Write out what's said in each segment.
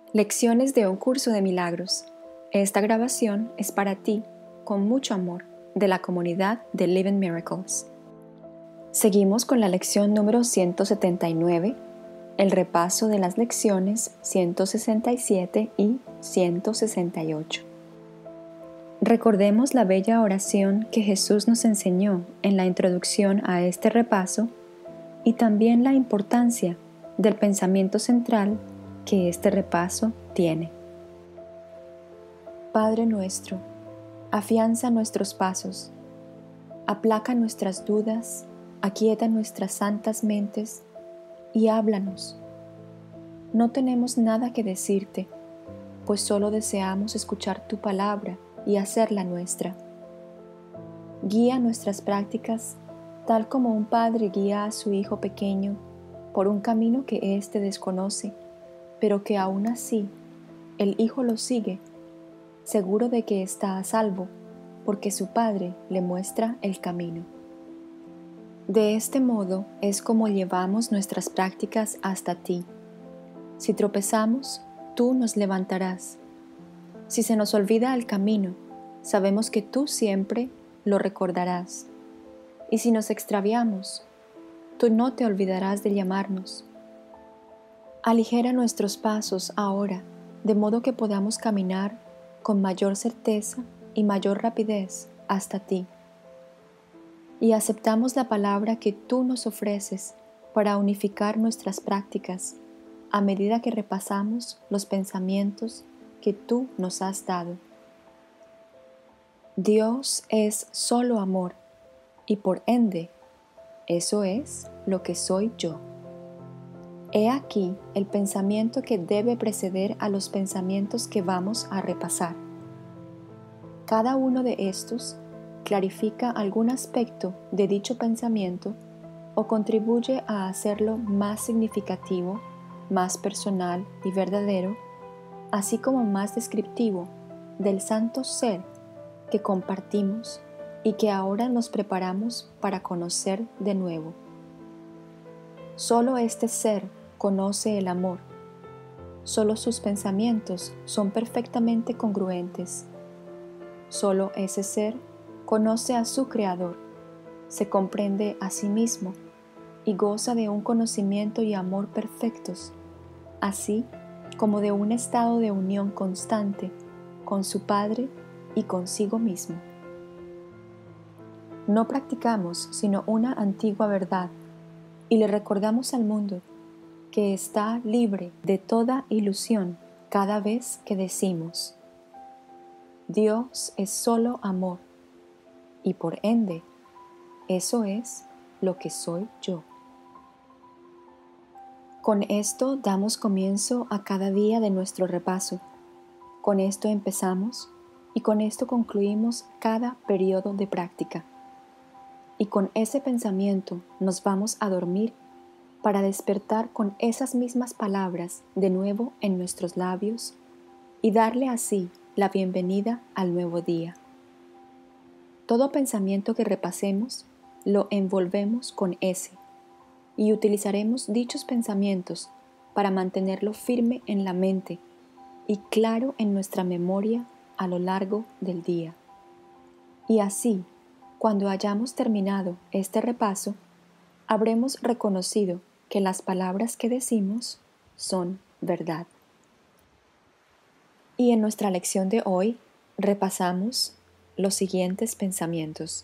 Lecciones de un curso de milagros. Esta grabación es para ti, con mucho amor, de la comunidad de Living Miracles. Seguimos con la lección número 179, el repaso de las lecciones 167 y 168. Recordemos la bella oración que Jesús nos enseñó en la introducción a este repaso y también la importancia del pensamiento central que este repaso tiene. Padre nuestro, afianza nuestros pasos, aplaca nuestras dudas, aquieta nuestras santas mentes y háblanos. No tenemos nada que decirte, pues solo deseamos escuchar tu palabra y hacerla nuestra. Guía nuestras prácticas tal como un padre guía a su hijo pequeño por un camino que éste desconoce, pero que aún así el hijo lo sigue, seguro de que está a salvo, porque su padre le muestra el camino. De este modo es como llevamos nuestras prácticas hasta ti. Si tropezamos, tú nos levantarás. Si se nos olvida el camino, sabemos que tú siempre lo recordarás. Y si nos extraviamos, tú no te olvidarás de llamarnos. Aligera nuestros pasos ahora, de modo que podamos caminar con mayor certeza y mayor rapidez hasta ti. Y aceptamos la palabra que tú nos ofreces para unificar nuestras prácticas a medida que repasamos los pensamientos que tú nos has dado. Dios es solo amor y por ende, eso es lo que soy yo. He aquí el pensamiento que debe preceder a los pensamientos que vamos a repasar. Cada uno de estos clarifica algún aspecto de dicho pensamiento o contribuye a hacerlo más significativo, más personal y verdadero, así como más descriptivo del santo ser que compartimos y que ahora nos preparamos para conocer de nuevo. Solo este ser conoce el amor. Solo sus pensamientos son perfectamente congruentes. Solo ese ser conoce a su Creador, se comprende a sí mismo y goza de un conocimiento y amor perfectos, así como de un estado de unión constante con su Padre y consigo mismo. No practicamos sino una antigua verdad y le recordamos al mundo que está libre de toda ilusión cada vez que decimos: Dios es solo amor y por ende, eso es lo que soy yo. Con esto damos comienzo a cada día de nuestro repaso. Con esto empezamos y con esto concluimos cada periodo de práctica. Y con ese pensamiento nos vamos a dormir para despertar con esas mismas palabras de nuevo en nuestros labios y darle así la bienvenida al nuevo día. Todo pensamiento que repasemos lo envolvemos con ese y utilizaremos dichos pensamientos para mantenerlo firme en la mente y claro en nuestra memoria a lo largo del día. Y así, cuando hayamos terminado este repaso, habremos reconocido que las palabras que decimos son verdad. Y en nuestra lección de hoy repasamos los siguientes pensamientos.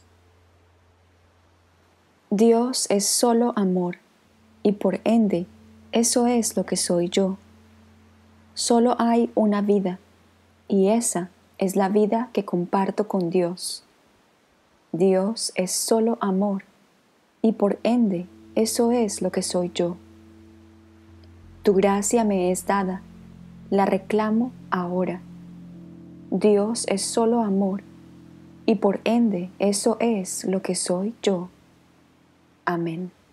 Dios es solo amor y por ende, eso es lo que soy yo. Solo hay una vida y esa es la vida que comparto con Dios. Dios es solo amor y por ende, eso es lo que soy yo. Tu gracia me es dada, la reclamo ahora. Dios es solo amor y por ende eso es lo que soy yo. Amén.